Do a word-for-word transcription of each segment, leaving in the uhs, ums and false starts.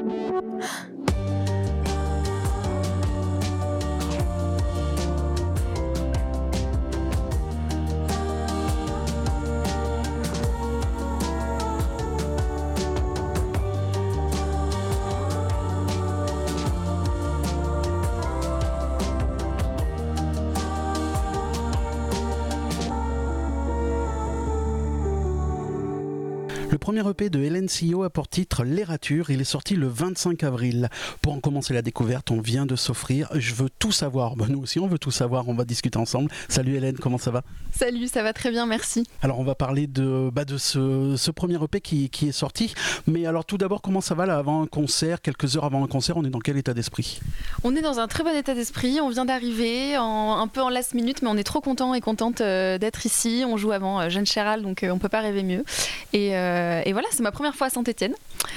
Le premier E P de Hélène Sillot a pour titre L'Errature. Il est sorti le vingt-cinq avril. Pour en commencer la découverte, on vient de s'offrir Je veux tout savoir. Ben, nous aussi, on veut tout savoir. On va discuter ensemble. Salut Hélène, comment ça va ? Salut, ça va très bien, merci. Alors, on va parler de, bah, de ce, ce premier E P qui, qui est sorti. Mais alors, tout d'abord, comment ça va là avant un concert, quelques heures avant un concert ? On est dans quel état d'esprit ? On est dans un très bon état d'esprit. On vient d'arriver, en, un peu en last minute, mais on est trop content et contente euh, d'être ici. On joue avant euh, Jeanne Chéral, donc euh, on peut pas rêver mieux. Et, euh, et voilà, c'est ma première fois à Saint-Étienne.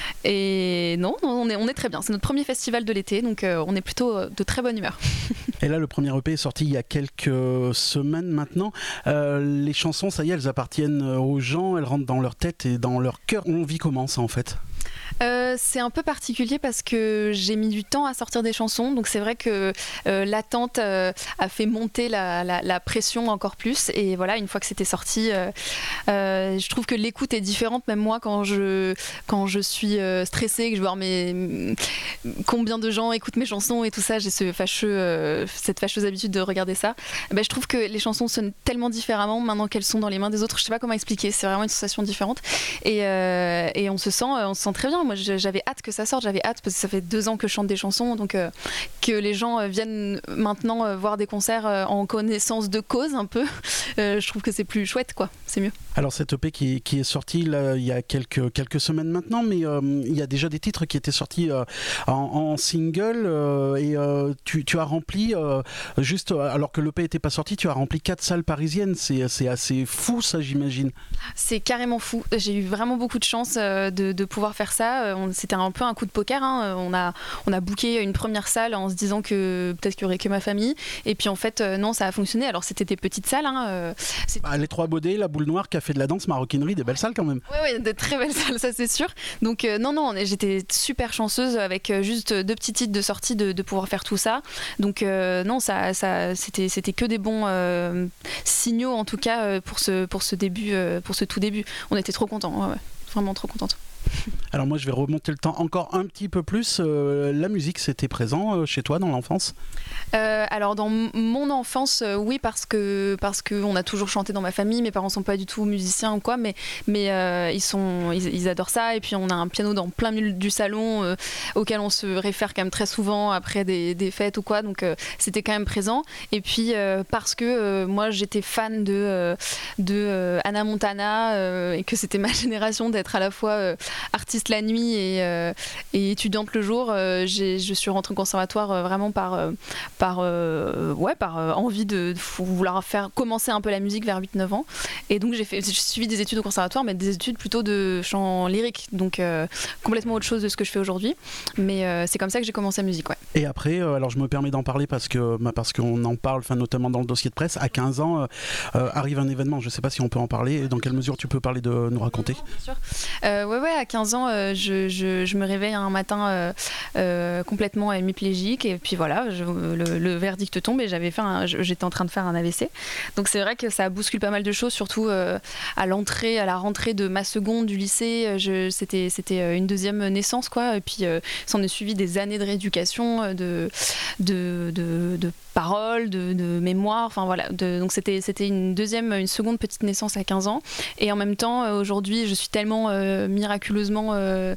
Et non, on est, on est très bien. C'est notre premier festival de l'été, donc euh, on est plutôt euh, de très bonne humeur. Et là, le premier E P est sorti il y a quelques semaines maintenant. Euh, les chansons, ça y est, elles appartiennent aux gens, elles rentrent dans leur tête et dans leur cœur. On vit comment ça en fait ? Euh, c'est un peu particulier parce que j'ai mis du temps à sortir des chansons, donc c'est vrai que euh, l'attente euh, a fait monter la, la, la pression encore plus, et voilà, une fois que c'était sorti, euh, euh, je trouve que l'écoute est différente, même moi quand je, quand je suis euh, stressée, que je veux voir mes, combien de gens écoutent mes chansons et tout ça, j'ai ce fâcheux, euh, cette fâcheuse habitude de regarder ça, ben, je trouve que les chansons sonnent tellement différemment maintenant qu'elles sont dans les mains des autres, je sais pas comment expliquer, c'est vraiment une sensation différente, et, euh, et on se sent, on se sent très bien. Moi, j'avais hâte que ça sorte, j'avais hâte parce que ça fait deux ans que je chante des chansons, donc euh, que les gens euh, viennent maintenant euh, voir des concerts euh, en connaissance de cause un peu, euh, je trouve que c'est plus chouette, quoi, c'est mieux. Alors cet E P qui, qui est sorti là, il y a quelques, quelques semaines maintenant, mais euh, il y a déjà des titres qui étaient sortis euh, en, en single euh, et euh, tu, tu as rempli, euh, juste alors que l'E P n'était pas sorti, tu as rempli quatre salles parisiennes, c'est, c'est assez fou ça j'imagine. C'est carrément fou, j'ai eu vraiment beaucoup de chance euh, de, de pouvoir faire ça. C'était un peu un coup de poker, hein. on, a, on a booké une première salle en se disant que peut-être qu'il n'y aurait que ma famille, et puis en fait euh, non, ça a fonctionné. Alors c'était des petites salles, hein, euh, ah, les Trois Baudets, la Boule Noire, Café de la Danse, Maroquinerie, des belles salles quand même. Oui, oui, de très belles salles, ça c'est sûr. Donc euh, non, non, j'étais super chanceuse avec euh, juste deux petits titres de sortie de, de pouvoir faire tout ça. Donc euh, non, ça, ça, c'était, c'était que des bons euh, signaux en tout cas euh, pour ce, pour ce début, euh, pour ce tout début. On était trop contents, ouais, ouais, vraiment trop contente. Alors moi je vais remonter le temps encore un petit peu plus. Euh, la musique, c'était présent euh, chez toi dans l'enfance ? euh, Alors dans m- mon enfance, euh, oui, parce que parce que on a toujours chanté dans ma famille. Mes parents sont pas du tout musiciens ou quoi, mais mais euh, ils sont ils, ils adorent ça. Et puis on a un piano dans plein milieu du salon euh, auquel on se réfère quand même très souvent après des, des fêtes ou quoi. Donc euh, c'était quand même présent. Et puis euh, parce que euh, moi j'étais fan de euh, de euh, Hannah Montana euh, et que c'était ma génération d'être à la fois euh, artiste la nuit et, euh, et étudiante le jour, euh, j'ai, je suis rentrée au conservatoire euh, vraiment par, euh, par, euh, ouais, par euh, envie de, de vouloir faire commencer un peu la musique vers huit neuf ans. Et donc j'ai, fait, j'ai suivi des études au conservatoire, mais des études plutôt de chant lyrique, donc euh, complètement autre chose de ce que je fais aujourd'hui. Mais euh, c'est comme ça que j'ai commencé la musique. Ouais. Et après, euh, alors je me permets d'en parler parce, que, bah, parce qu'on en parle, notamment dans le dossier de presse, à quinze ans, euh, euh, arrive un événement, je ne sais pas si on peut en parler, et dans quelle mesure tu peux parler de nous raconter ? Bien sûr. Euh, ouais, ouais, à quinze ans, euh, je, je, je me réveille un matin euh, euh, complètement hémiplégique et puis voilà, je, le, le verdict tombe et j'avais fait un, j'étais en train de faire un A V C. Donc c'est vrai que ça bouscule pas mal de choses, surtout euh, à l'entrée, à la rentrée de ma seconde du lycée. Je, c'était, c'était une deuxième naissance, quoi. Et puis euh, s'en est suivi des années de rééducation, de, de, de, de paroles, de, de mémoire. Enfin voilà. De, donc c'était, c'était une deuxième, une seconde petite naissance à quinze ans. Et en même temps, aujourd'hui, je suis tellement euh, miraculeusement euh,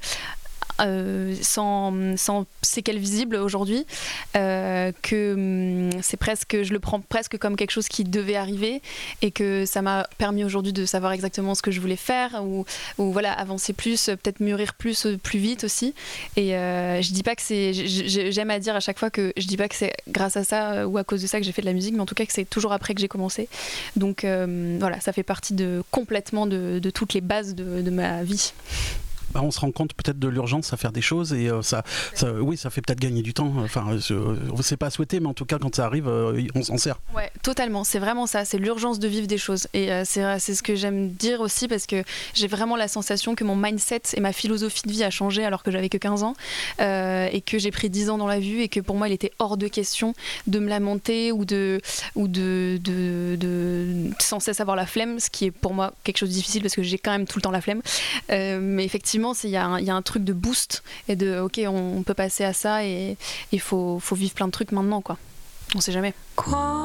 Euh, sans, sans séquelles visibles aujourd'hui, euh, que hum, c'est presque, je le prends presque comme quelque chose qui devait arriver et que ça m'a permis aujourd'hui de savoir exactement ce que je voulais faire ou, ou voilà, avancer plus, peut-être mûrir plus, plus vite aussi. Et euh, je dis pas que c'est, j'aime à dire à chaque fois que je dis pas que c'est grâce à ça ou à cause de ça que j'ai fait de la musique, mais en tout cas que c'est toujours après que j'ai commencé. Donc euh, voilà, ça fait partie de complètement de, de toutes les bases de, de ma vie. Bah, on se rend compte peut-être de l'urgence à faire des choses et euh, ça, ça, oui, ça fait peut-être gagner du temps. Enfin, euh, c'est pas souhaité, mais en tout cas, quand ça arrive, euh, on s'en sert. Ouais, totalement. C'est vraiment ça. C'est l'urgence de vivre des choses. Et euh, c'est, c'est ce que j'aime dire aussi parce que j'ai vraiment la sensation que mon mindset et ma philosophie de vie a changé alors que j'avais que quinze ans euh, et que j'ai pris dix ans dans la vue et que pour moi, il était hors de question de me lamenter ou de, ou de, de, de, de sans cesse avoir la flemme, ce qui est pour moi quelque chose de difficile parce que j'ai quand même tout le temps la flemme. Euh, mais effectivement, il y, y a un truc de boost et de ok, on, on peut passer à ça et il faut, faut vivre plein de trucs maintenant, quoi. On sait jamais. Quoi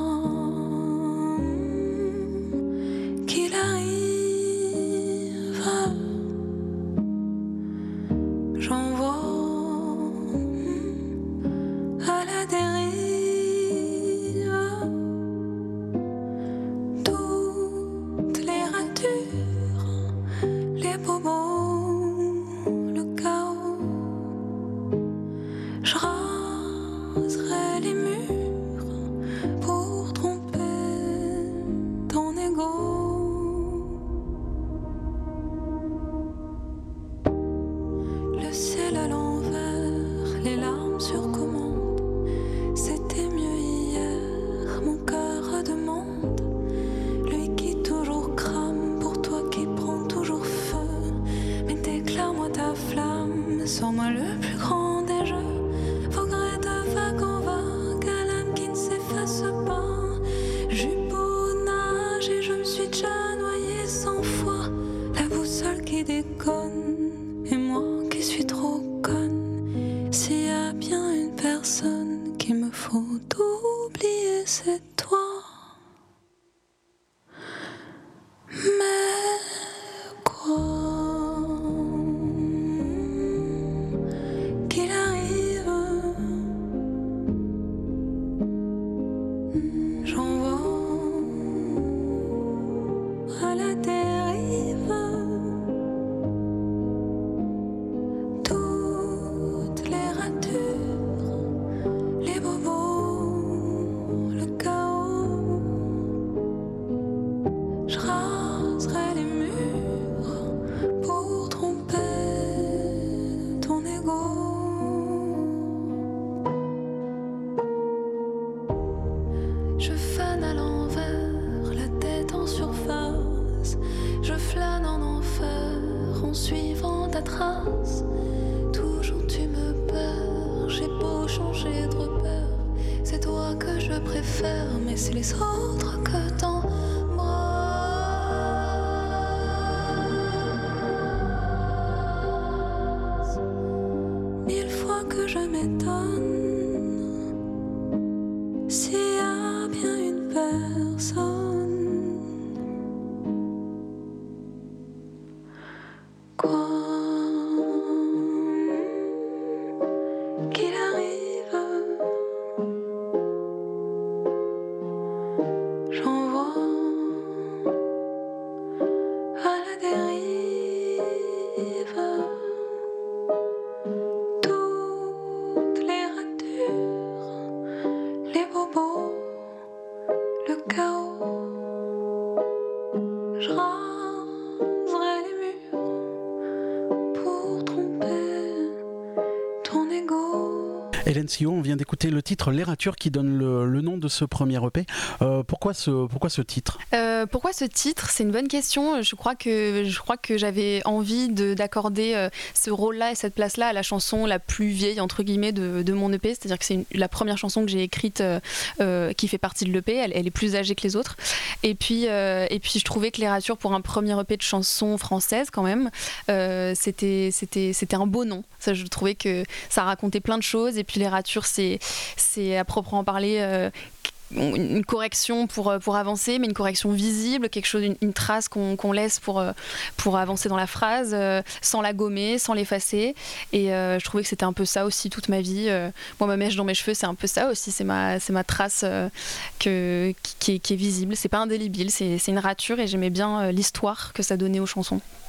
qu'il arrive, j'envoie à la dérive toutes les ratures, les bobos. Je raserai les murs pour tromper ton ego. Le ciel à l'envers, les larmes sur commande. C'était mieux hier, mon cœur demande. Lui qui toujours crame, pour toi qui prend toujours feu. Mais déclare-moi ta flamme, sors-moi le plus grand des jeux. Déconne, et moi qui suis trop conne. S'il y a bien une personne qu'il me faut oublier, c'est toi. Mais quoi qu'il arrive, j'envoie à la dérive. Toujours tu me perds, j'ai beau changer de repère. C'est toi que je préfère, mais c'est les autres que t'embrassent. Mille fois que je m'étonne, s'il y a bien une personne. Quoi qu'il arrive, j'envoie à la dérive toutes les ratures, les bobos, le chaos. Je raserai les murs pour tromper ton ego. Hélène Sillot, on vient d'écouter le titre Les Ratures qui donne le, le nom de ce premier E P. Euh, pourquoi, ce, pourquoi ce titre euh, Pourquoi ce titre ? C'est une bonne question. Je crois que, je crois que j'avais envie de, d'accorder euh, ce rôle-là et cette place-là à la chanson la plus vieille, entre guillemets, de, de mon E P. C'est-à-dire que c'est une, la première chanson que j'ai écrite euh, euh, qui fait partie de l'E P. Elle, elle est plus âgée que les autres. Et puis, euh, et puis je trouvais que Les Ratures, pour un premier E P de chansons françaises quand même, euh, c'était, c'était, c'était un beau nom. Ça, je trouvais que ça racontait plein de choses. Et puis Les Ratures, c'est, c'est à proprement parler euh, une correction pour, pour avancer, mais une correction visible, quelque chose, une, une trace qu'on, qu'on laisse pour, pour avancer dans la phrase, euh, sans la gommer, sans l'effacer. Et euh, je trouvais que c'était un peu ça aussi toute ma vie. Euh, moi, ma mèche dans mes cheveux, c'est un peu ça aussi. C'est ma, c'est ma trace euh, que, qui, qui, est, qui est visible. C'est pas indélébile, c'est, c'est une rature et j'aimais bien euh, l'histoire que ça donnait aux chansons.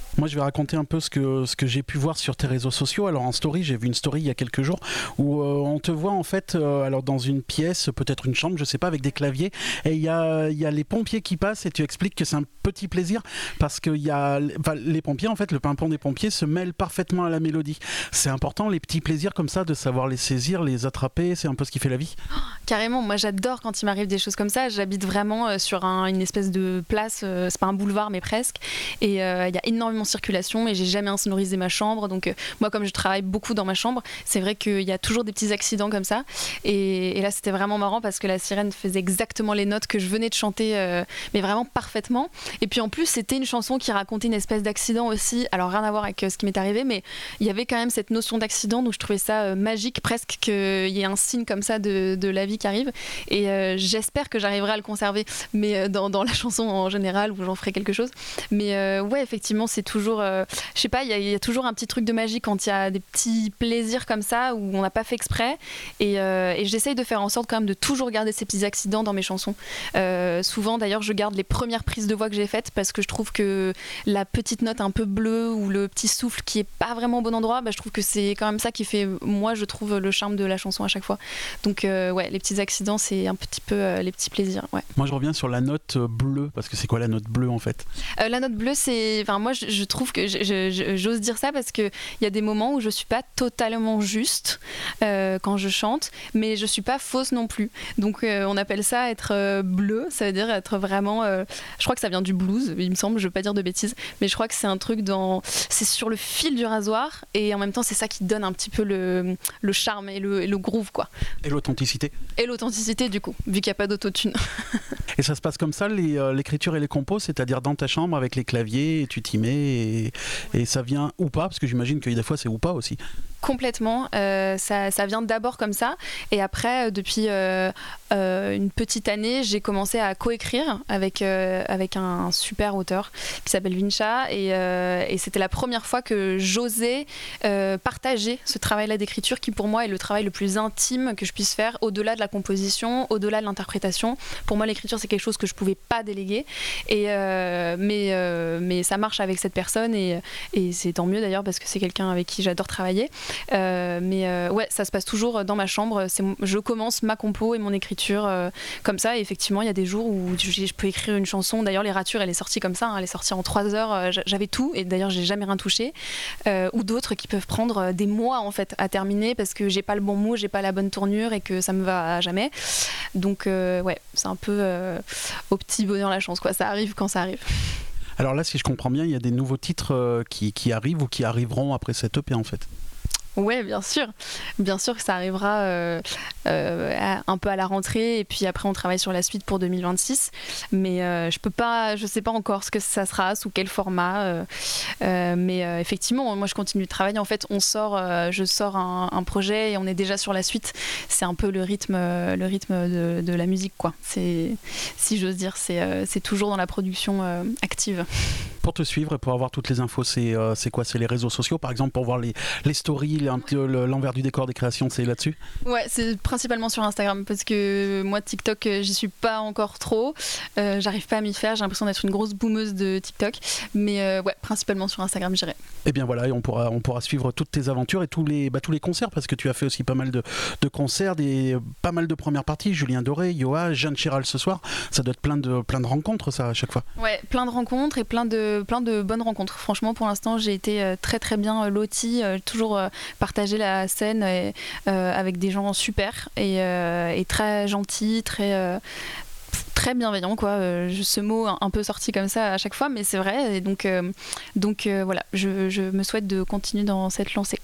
Moi, je vais raconter un peu ce que, ce que j'ai pu voir sur tes réseaux sociaux. Alors, en story, j'ai vu une story il y a quelques jours où euh, on te voit en fait euh, alors dans une pièce, peut-être une chambre, je sais pas, avec des claviers. Et il y a, il y a les pompiers qui passent et tu expliques que c'est un petit plaisir parce que il y a, enfin, les pompiers, en fait, le pimpon des pompiers se mêle parfaitement à la mélodie. C'est important, les petits plaisirs comme ça, de savoir les saisir, les attraper. C'est un peu ce qui fait la vie. Oh, carrément, moi j'adore quand il m'arrive des choses comme ça. J'habite vraiment euh, sur un, une espèce de place, euh, c'est pas un boulevard, mais presque. Et il euh, y a énormément circulation et j'ai jamais insonorisé ma chambre, donc euh, moi comme je travaille beaucoup dans ma chambre, c'est vrai qu'il y a toujours des petits accidents comme ça et, et là c'était vraiment marrant parce que la sirène faisait exactement les notes que je venais de chanter euh, mais vraiment parfaitement, et puis en plus c'était une chanson qui racontait une espèce d'accident aussi, alors rien à voir avec euh, ce qui m'est arrivé, mais il y avait quand même cette notion d'accident, donc je trouvais ça euh, magique presque qu'il y ait un signe comme ça de, de la vie qui arrive, et euh, j'espère que j'arriverai à le conserver, mais euh, dans, dans la chanson en général où j'en ferai quelque chose, mais euh, ouais effectivement c'est toujours euh, je sais pas, il y, y a toujours un petit truc de magie quand il y a des petits plaisirs comme ça où on n'a pas fait exprès, et, euh, et j'essaye de faire en sorte quand même de toujours garder ces petits accidents dans mes chansons. Euh, souvent d'ailleurs je garde les premières prises de voix que j'ai faites parce que je trouve que la petite note un peu bleue ou le petit souffle qui est pas vraiment au bon endroit, bah, je trouve que c'est quand même ça qui fait, moi je trouve, le charme de la chanson à chaque fois. Donc euh, ouais, les petits accidents c'est un petit peu euh, les petits plaisirs. Ouais. Moi je reviens sur la note bleue, parce que c'est quoi la note bleue en fait? euh, La note bleue c'est, enfin moi je, je trouve que je, je, je, j'ose dire ça parce qu'il y a des moments où je suis pas totalement juste euh, quand je chante, mais je suis pas fausse non plus. Donc euh, on appelle ça être euh, bleu, ça veut dire être vraiment. Euh, je crois que ça vient du blues, il me semble. Je veux pas dire de bêtises, mais je crois que c'est un truc dans, c'est sur le fil du rasoir, et en même temps c'est ça qui donne un petit peu le, le charme et le, et le groove quoi. Et l'authenticité. Et l'authenticité du coup, vu qu'il n'y a pas d'autotune. Et ça se passe comme ça, les, euh, l'écriture et les compos, c'est-à-dire dans ta chambre avec les claviers, et tu t'y mets et, et ça vient ou pas, parce que j'imagine que des fois c'est ou pas aussi. Complètement, euh, ça, ça vient d'abord comme ça, et après euh, depuis euh, euh, une petite année j'ai commencé à coécrire avec, euh, avec un super auteur qui s'appelle Vincha, et, euh, et c'était la première fois que j'osais euh, partager ce travail-là d'écriture qui pour moi est le travail le plus intime que je puisse faire, au-delà de la composition, au-delà de l'interprétation. Pour moi l'écriture c'est quelque chose que je pouvais pas déléguer, et, euh, mais, euh, mais ça marche avec cette personne, et, et c'est tant mieux d'ailleurs parce que c'est quelqu'un avec qui j'adore travailler. Euh, mais euh, ouais, ça se passe toujours dans ma chambre. C'est, je commence ma compo et mon écriture euh, comme ça. Et effectivement, il y a des jours où je, je peux écrire une chanson. D'ailleurs, Les Ratures, elle est sortie comme ça. Hein, elle est sortie en trois heures. Euh, j'avais tout. Et d'ailleurs, j'ai jamais rien touché. Euh, ou d'autres qui peuvent prendre des mois en fait à terminer parce que j'ai pas le bon mot, j'ai pas la bonne tournure et que ça me va à jamais. Donc euh, ouais, c'est un peu euh, au petit bonheur la chance, quoi. Ça arrive quand ça arrive. Alors là, si je comprends bien, il y a des nouveaux titres euh, qui, qui arrivent ou qui arriveront après cette E P en fait. Ouais, bien sûr. Bien sûr que ça arrivera euh, euh, un peu à la rentrée, et puis après on travaille sur la suite pour deux mille vingt-six. Mais euh, je peux pas, je sais pas encore ce que ça sera, sous quel format. Euh, euh, mais euh, effectivement, moi je continue de travailler. En fait, on sort, euh, je sors un, un projet et on est déjà sur la suite. C'est un peu le rythme, le rythme de, de la musique, quoi. C'est, si j'ose dire, c'est, euh, c'est toujours dans la production euh, active. Pour te suivre et pour avoir toutes les infos, c'est, euh, c'est quoi? C'est les réseaux sociaux, par exemple, pour voir les, les stories, un petit, le, l'envers du décor des créations, c'est là-dessus? Ouais, c'est principalement sur Instagram, parce que moi, TikTok, j'y suis pas encore trop. Euh, j'arrive pas à m'y faire, j'ai l'impression d'être une grosse boumeuse de TikTok. Mais euh, ouais, principalement sur Instagram, j'irai. Et bien voilà, et on pourra, on pourra suivre toutes tes aventures et tous les, bah, tous les concerts, parce que tu as fait aussi pas mal de, de concerts, des, pas mal de premières parties. Julien Doré, Yoa, Jeanne Chéral ce soir. Ça doit être plein de, plein de rencontres, ça, à chaque fois. Ouais, plein de rencontres et plein de, plein de bonnes rencontres. Franchement, pour l'instant, j'ai été très très bien lotie, euh, toujours euh, partagé la scène et, euh, avec des gens super et, euh, et très gentils, très... Euh, très bienveillant, quoi. Euh, ce mot un peu sorti comme ça à chaque fois, mais c'est vrai. Et donc, euh, donc euh, voilà, je, je me souhaite de continuer dans cette lancée.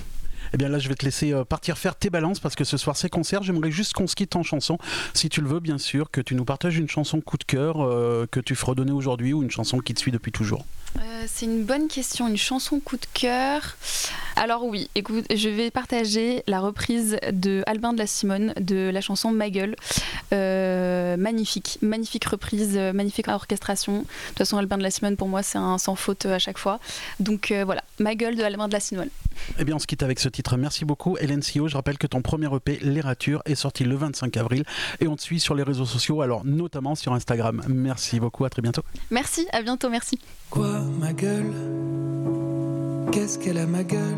Eh bien là, je vais te laisser partir faire tes balances parce que ce soir, c'est concert. J'aimerais juste qu'on se quitte en chanson. Si tu le veux, bien sûr, que tu nous partages une chanson coup de cœur euh, que tu fredonnais aujourd'hui ou une chanson qui te suit depuis toujours. Euh, c'est une bonne question. Une chanson coup de cœur. Alors oui, écoute, je vais partager la reprise de Albin de la Simone de la chanson Ma Gueule. Euh, magnifique, magnifique reprise, magnifique orchestration. De toute façon, Albin de la Simone, pour moi, c'est un sans faute à chaque fois. Donc euh, voilà, Ma Gueule de Albin de la Simone. Eh bien, on se quitte avec ce titre. Merci beaucoup, Hélène Sio. Je rappelle que ton premier E P, Les Ratures, est sorti le vingt-cinq avril et on te suit sur les réseaux sociaux, alors notamment sur Instagram. Merci beaucoup, à très bientôt. Merci, à bientôt, merci. Quoi, ma gueule? Qu'est-ce qu'elle a, ma gueule?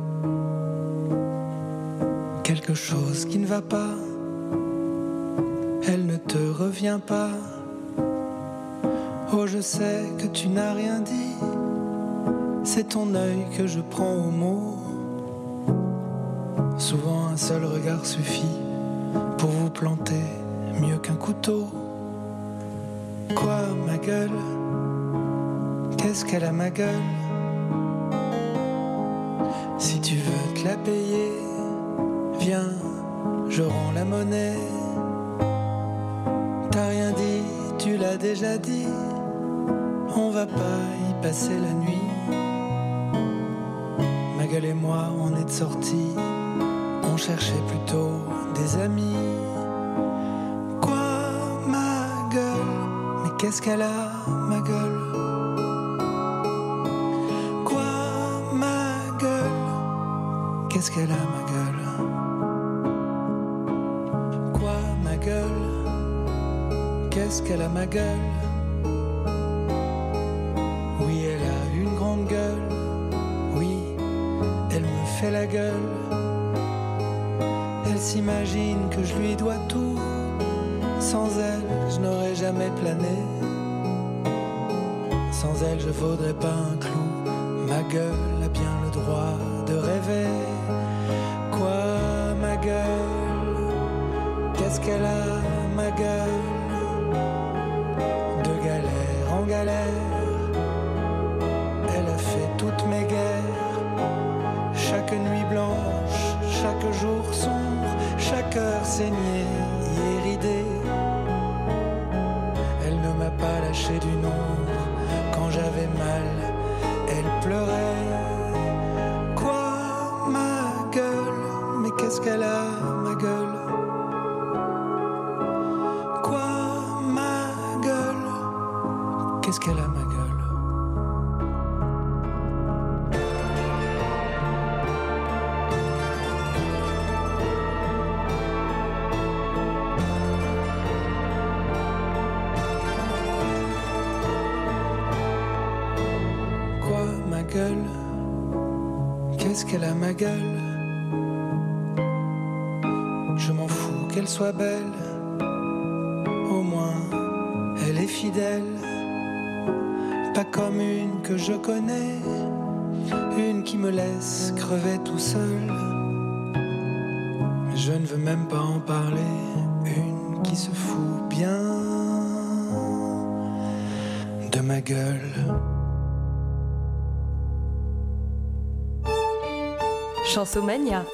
Quelque chose qui ne va pas. Elle ne te revient pas. Oh, je sais que tu n'as rien dit. C'est ton œil que je prends au mot. Souvent un seul regard suffit pour vous planter mieux qu'un couteau. Quoi, ma gueule? Qu'est-ce qu'elle a, ma gueule? Si tu veux te la payer, viens, je rends la monnaie. T'as rien dit, tu l'as déjà dit. On va pas y passer la nuit. Ma gueule et moi, on est de sortie. On cherchait plutôt des amis. Quoi, ma gueule? Mais qu'est-ce qu'elle a, ma gueule? Quoi, ma gueule? Qu'est-ce qu'elle a, ma gueule? Quoi, ma gueule? Qu'est-ce qu'elle a, ma gueule? Oui, elle a une grande gueule. Oui, elle me fait la gueule. Elle s'imagine que je lui dois tout. Sans elle, je n'aurais jamais plané. Sans elle, je vaudrais pas un clou. Ma gueule a bien le droit de rêver. Quoi, ma gueule? Qu'est-ce qu'elle a, ma gueule? De galère en galère, elle a fait toutes mes guerres. Chaque nuit blanche, chaque jour sombre, chaque heure saignée et ridée. Elle ne m'a pas lâché du nombre. Quand j'avais mal, elle pleurait. Quoi, ma gueule? Mais qu'est-ce qu'elle a, ma gueule? Quoi, ma gueule? Qu'est-ce qu'elle a, ma gueule? Quoi, ma gueule? Qu'est-ce qu'elle a, ma gueule? Je m'en fous qu'elle soit belle. Au moins, elle est fidèle. Pas comme une que je connais, une qui me laisse crever tout seul. Mais je ne veux même pas en parler. Une qui se fout bien de ma gueule. Chansomania.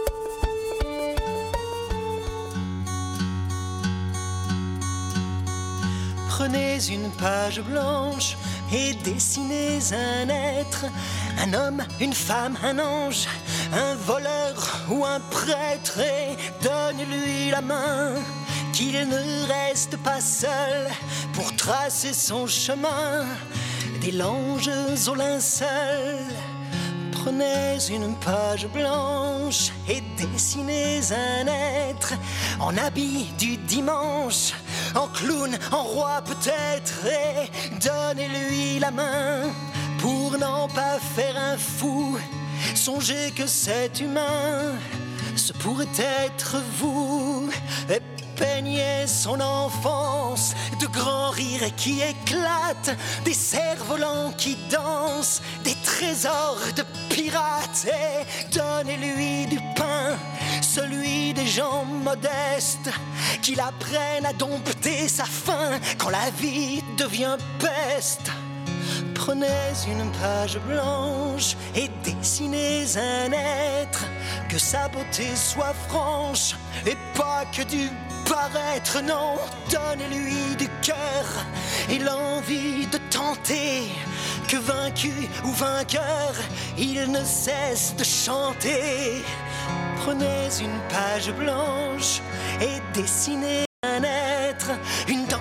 Prenez une page blanche et dessinez un être, un homme, une femme, un ange, un voleur ou un prêtre, et donnez-lui la main, qu'il ne reste pas seul pour tracer son chemin, des langes au linceul. Prenez une page blanche et dessinez un être en habit du dimanche, en clown, en roi peut-être, et donnez-lui la main pour n'en pas faire un fou. Songez que cet humain, ce pourrait être vous, et peignez son enfance de grands rires qui éclatent, des cerfs-volants qui dansent, des trésors de pirates, et donnez-lui du pain, celui des gens modestes, qui l'apprennent à dompter sa faim quand la vie devient peste. Prenez une page blanche et dessinez un être, que sa beauté soit franche et pas que du paraître, non, donnez-lui du cœur et l'envie de tenter, que vaincu ou vainqueur, il ne cesse de chanter. Prenez une page blanche et dessinez un être, une danse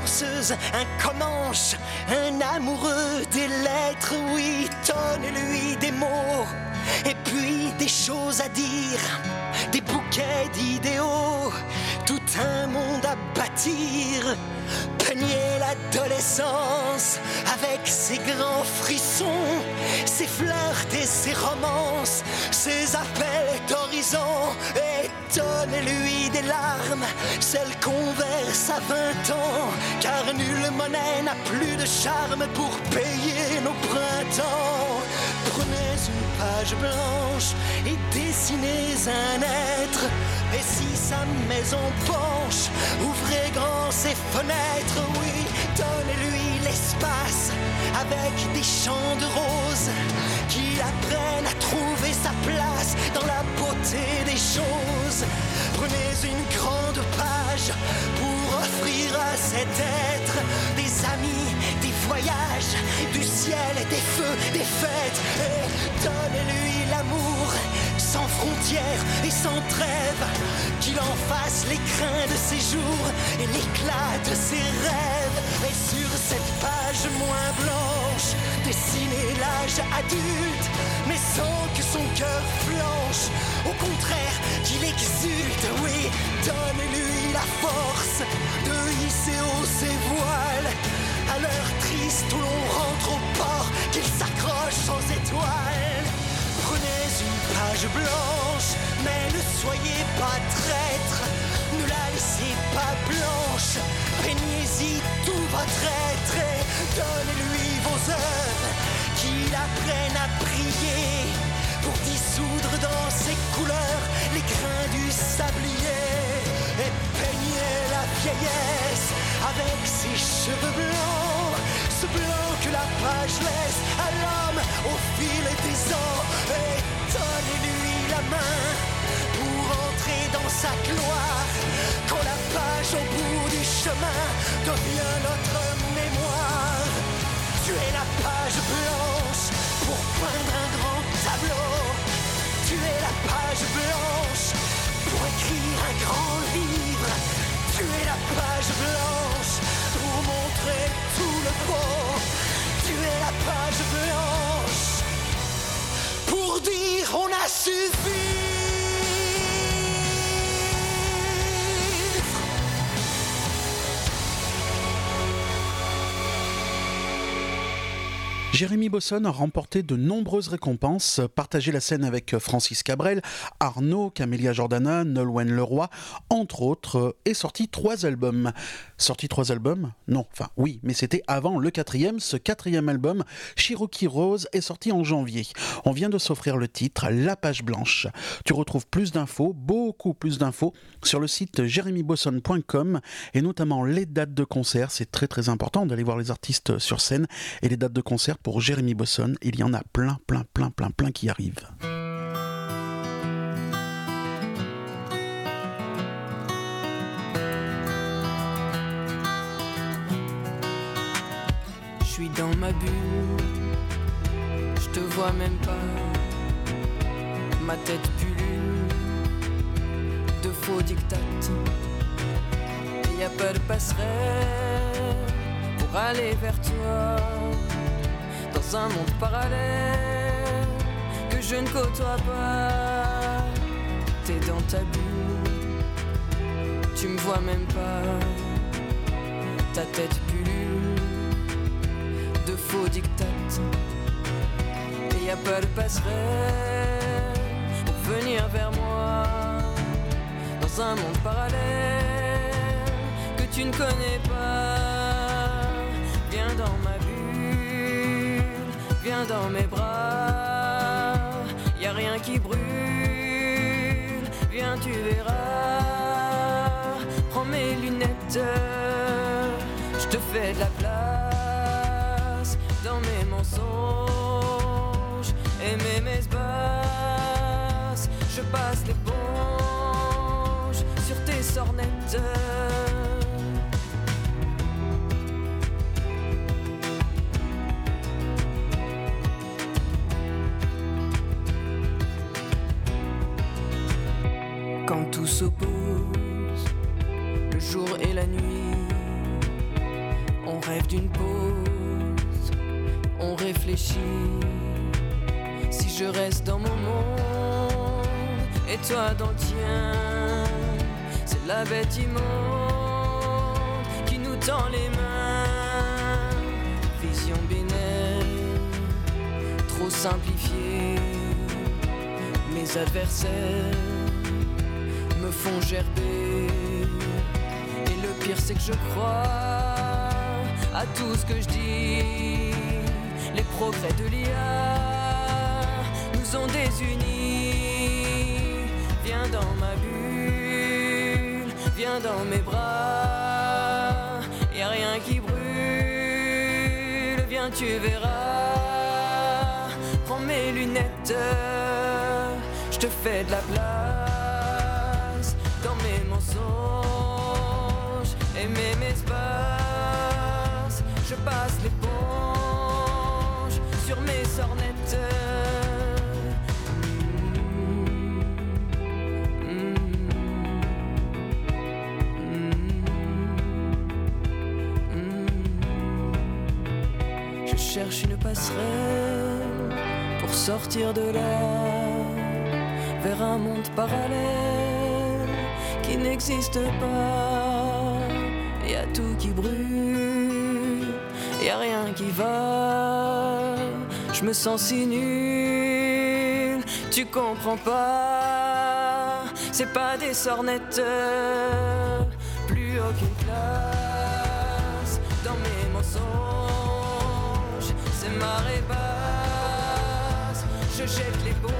danseuse, un commanche, un amoureux des lettres, oui, donne-lui des mots, et puis des choses à dire, des bouquets d'idéaux, tout un monde à bâtir, peigner l'adolescence avec ses grands frissons, ses flirts et ses romances, ses appels d'horizon, et donne-lui des larmes, celles qu'on verse à vingt ans, car nulle monnaie n'a plus de charme pour payer nos printemps. Prenez une page blanche et dessinez un être, et si sa maison penche, ouvrez grand ses fenêtres, oui, donnez-lui l'espace avec des champs de roses qui apprennent à trouver sa place dans la beauté des choses. Prenez une grande page pour offrir à cet être des amis, des voyages, du ciel, des feux, des fêtes, et donnez-lui l'amour sans frontières et sans trêve, qu'il en fasse les crins de ses jours et l'éclat de ses rêves. Et sur cette page moins blanche, dessinez l'âge adulte, mais sans que son cœur flanche, au contraire qu'il exulte, oui, donne-lui la force de hisser haut ses voiles, à l'heure triste où l'on rentre au port, qu'il s'accroche aux étoiles. Prenez une page blanche, mais ne soyez pas traître, ne la laissez pas blanche, peignez-y tout votre être et donnez-lui vos œuvres, qu'il apprenne à prier pour dissoudre dans ses couleurs les grains du sablier, et peignez la vieillesse avec ses cheveux blancs, ce blanc que la page laisse à l'homme au fil des ans, et donnez-lui la main pour entrer dans sa gloire, quand la page au bout du chemin devient notre mémoire. Tu es la page blanche pour peindre un grand tableau, tu es la page blanche pour écrire un grand livre, tu es la page blanche pour montrer tout le beau, tu es la page blanche pour dire on a suffi. Jérémy Bosson a remporté de nombreuses récompenses, partagé la scène avec Francis Cabrel, Arnaud, Camélia Jordana, Nolwenn Leroy, entre autres, et sorti trois albums. Sorti trois albums ? Non, enfin oui, mais c'était avant le quatrième. Ce quatrième album, Cherokee Rose, est sorti en janvier. On vient de s'offrir le titre La Page Blanche. Tu retrouves plus d'infos, beaucoup plus d'infos, sur le site jérémy bosson point com, et notamment les dates de concert. C'est très très important d'aller voir les artistes sur scène, et les dates de concert pour Jérémy Bosson, il y en a plein, plein, plein, plein, plein qui arrivent. Je suis dans ma bulle, je te vois même pas, ma tête pullule de faux dictats. Y a pas de passerelle pour aller vers toi, dans un monde parallèle que je ne côtoie pas. T'es dans ta bulle, tu me vois même pas, ta tête pullule de faux dictats. Et y a pas de passerelle pour venir vers moi, dans un monde parallèle que tu ne connais pas. Viens dans ma bulle, viens dans mes bras, y a rien qui brûle, viens tu verras. Prends mes lunettes, je te fais de la place dans mes mensonges et mes messes basses. Je passe l'éponge sur tes sornettes. Quand tout s'oppose, le jour et la nuit, On rêve d'une pause, on réfléchit. Si je reste dans mon monde et toi dans le tien, c'est la bête immonde qui nous tend les mains. Vision binaire, trop simplifiée. Mes adversaires me font gerber. Et le pire c'est que je crois à tout ce que je dis. Les progrès de l'I A nous ont désunis. Viens dans ma bulle, viens dans mes bras. Y'a rien qui brûle, viens tu verras. Prends mes lunettes, je te fais de la place dans mes mensonges et mes espaces. Je passe l'éponge sur mes sornettes. Je cherche une passerelle pour sortir de là, vers un monde parallèle qui n'existe pas. Y a tout qui brûle, y a rien qui va. Je me sens si nul, tu comprends pas. C'est pas des sornettes, plus aucune classe dans mes mensonges. C'est marée basse, je jette l'éponge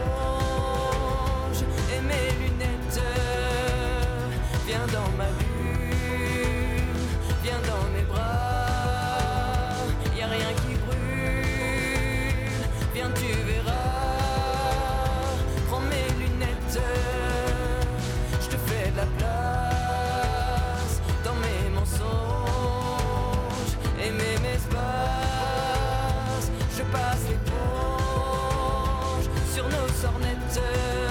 et mes lunettes. Viens dans ma bulle, viens dans mes bras. Y'a rien qui brûle, viens tu verras. Prends mes lunettes, je te fais de la place dans mes mensonges et mes espaces. Je passe l'éponge sur nos sornettes.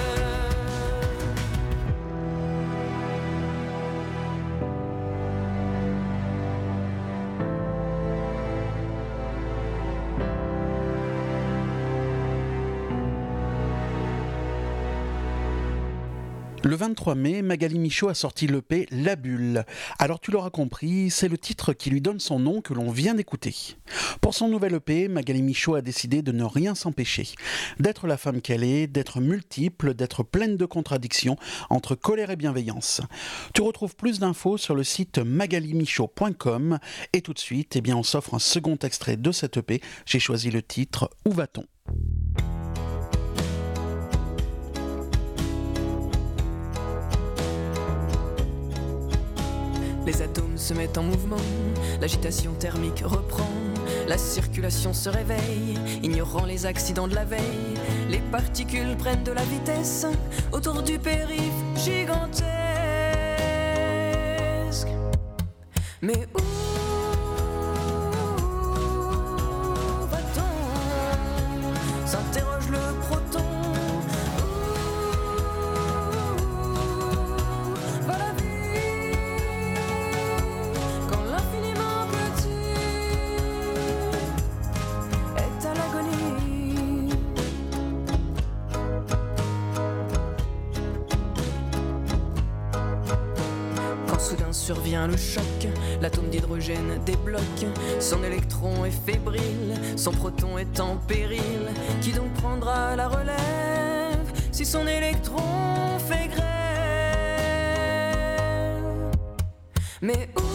Le vingt-trois mai, Magali Michaud a sorti l'E P La Bulle. Alors tu l'auras compris, c'est le titre qui lui donne son nom que l'on vient d'écouter. Pour son nouvel E P, Magali Michaud a décidé de ne rien s'empêcher. D'être la femme qu'elle est, d'être multiple, d'être pleine de contradictions entre colère et bienveillance. Tu retrouves plus d'infos sur le site magali michaud point com et tout de suite, eh bien, on s'offre un second extrait de cette E P. J'ai choisi le titre « Où va-t-on » ? Les atomes se mettent en mouvement, l'agitation thermique reprend, la circulation se réveille, ignorant les accidents de la veille. Les particules prennent de la vitesse autour du périph' gigantesque. Mais où va-t-on ? S'interroge le proton. Survient le choc, l'atome d'hydrogène débloque. Son électron est fébrile, son proton est en péril. Qui donc prendra la relève si son électron fait grève? Mais où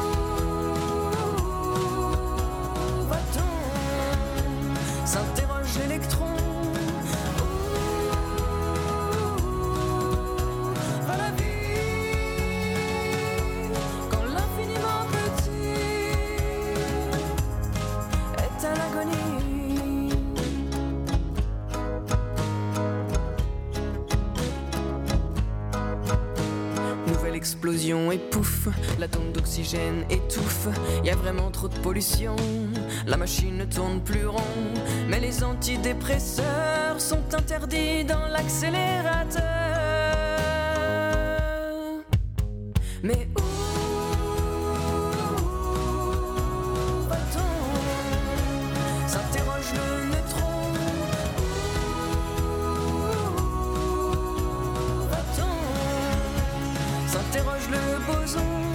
va-t-on? S'interroge l'électron. Explosion et pouf, l'atome d'oxygène étouffe. Y a vraiment trop de pollution, la machine ne tourne plus rond. Mais les antidépresseurs sont interdits dans l'accélérateur. Mais où interroge le boson.